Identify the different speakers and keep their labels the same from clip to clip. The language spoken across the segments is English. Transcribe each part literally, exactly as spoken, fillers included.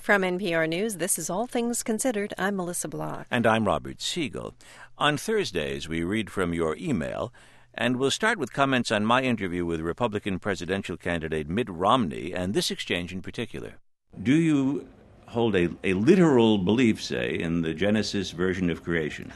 Speaker 1: From N P R News, this is All Things Considered. I'm Melissa Block.
Speaker 2: And I'm Robert Siegel. On Thursdays, we read from your email, and we'll start with comments on my interview with Republican presidential candidate Mitt Romney, and this exchange in particular. Do you hold a, a literal belief, say, in the Genesis version of creation?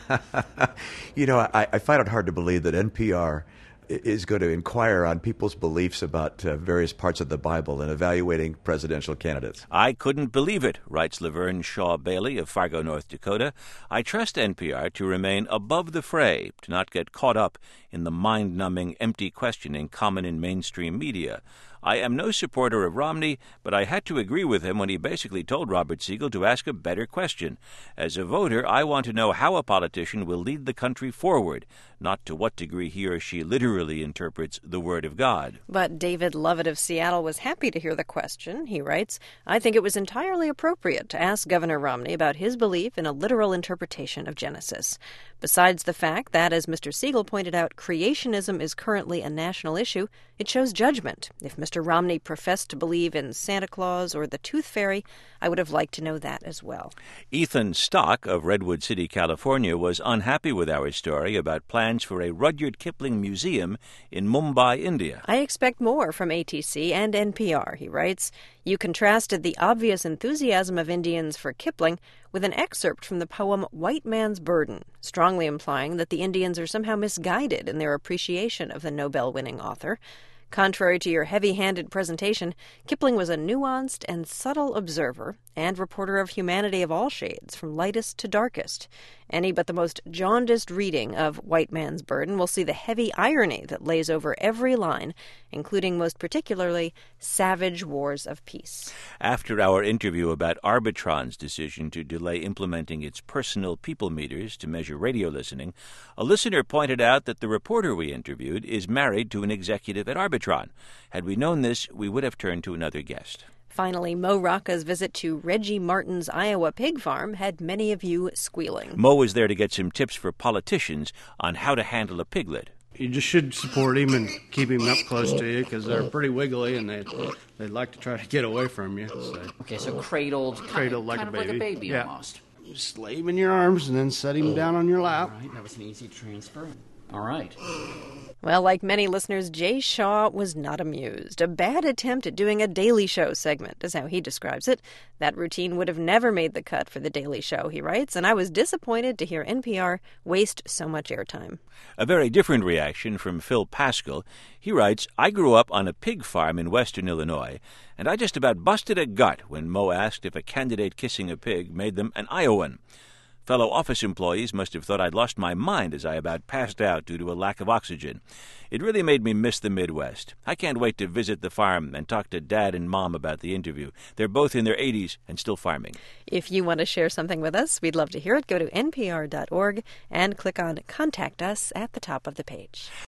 Speaker 3: You know, I, I find it hard to believe that N P R is going to inquire on people's beliefs about uh, various parts of the Bible in evaluating presidential candidates.
Speaker 2: I couldn't believe it, writes Laverne Shaw Bailey of Fargo, North Dakota. I trust N P R to remain above the fray, to not get caught up in the mind-numbing, empty questioning common in mainstream media. I am no supporter of Romney, but I had to agree with him when he basically told Robert Siegel to ask a better question. As a voter, I want to know how a politician will lead the country forward, not to what degree he or she literally interprets the Word of God.
Speaker 1: But David Lovett of Seattle was happy to hear the question. He writes, I think it was entirely appropriate to ask Governor Romney about his belief in a literal interpretation of Genesis. Besides the fact that, as Mister Siegel pointed out, creationism is currently a national issue, it shows judgment. If Mister Romney professed to believe in Santa Claus or the Tooth Fairy, I would have liked to know that as well.
Speaker 2: Ethan Stock of Redwood City, California, was unhappy with our story about plans for a Rudyard Kipling museum in Mumbai, India.
Speaker 1: I expect more from A T C and N P R, he writes. You contrasted the obvious enthusiasm of Indians for Kipling with an excerpt from the poem White Man's Burden, strongly implying that the Indians are somehow misguided in their appreciation of the Nobel-winning author. Contrary to your heavy-handed presentation, Kipling was a nuanced and subtle observer and reporter of humanity of all shades, from lightest to darkest. Any but the most jaundiced reading of White Man's Burden will see the heavy irony that lays over every line, including most particularly savage wars of peace.
Speaker 2: After our interview about Arbitron's decision to delay implementing its personal people meters to measure radio listening, a listener pointed out that the reporter we interviewed is married to an executive at Arbitron. Had we known this, we would have turned to another guest.
Speaker 1: Finally, Mo Rocca's visit to Reggie Martin's Iowa pig farm had many of you squealing.
Speaker 2: Mo was there to get some tips for politicians on how to handle a piglet.
Speaker 4: You just should support him and keep him up close to you because they're pretty wiggly and they they like to try to get away from you. So.
Speaker 5: Okay, so cradled, kind
Speaker 4: cradled
Speaker 5: of,
Speaker 4: like,
Speaker 5: kind
Speaker 4: a
Speaker 5: of like a
Speaker 4: baby.
Speaker 5: baby
Speaker 4: Yeah.
Speaker 5: almost.
Speaker 4: Just lay him in your arms and then set him down on your lap.
Speaker 5: All right, that was an easy transfer. All right.
Speaker 1: Well, like many listeners, Jay Shaw was not amused. A bad attempt at doing a Daily Show segment is how he describes it. That routine would have never made the cut for The Daily Show, he writes, and I was disappointed to hear N P R waste so much airtime.
Speaker 2: A very different reaction from Phil Pascal. He writes, I grew up on a pig farm in western Illinois, and I just about busted a gut when Mo asked if a candidate kissing a pig made them an Iowan. Fellow office employees must have thought I'd lost my mind as I about passed out due to a lack of oxygen. It really made me miss the Midwest. I can't wait to visit the farm and talk to Dad and Mom about the interview. They're both in their eighties and still farming.
Speaker 1: If you want to share something with us, we'd love to hear it. Go to N P R dot org and click on Contact Us at the top of the page.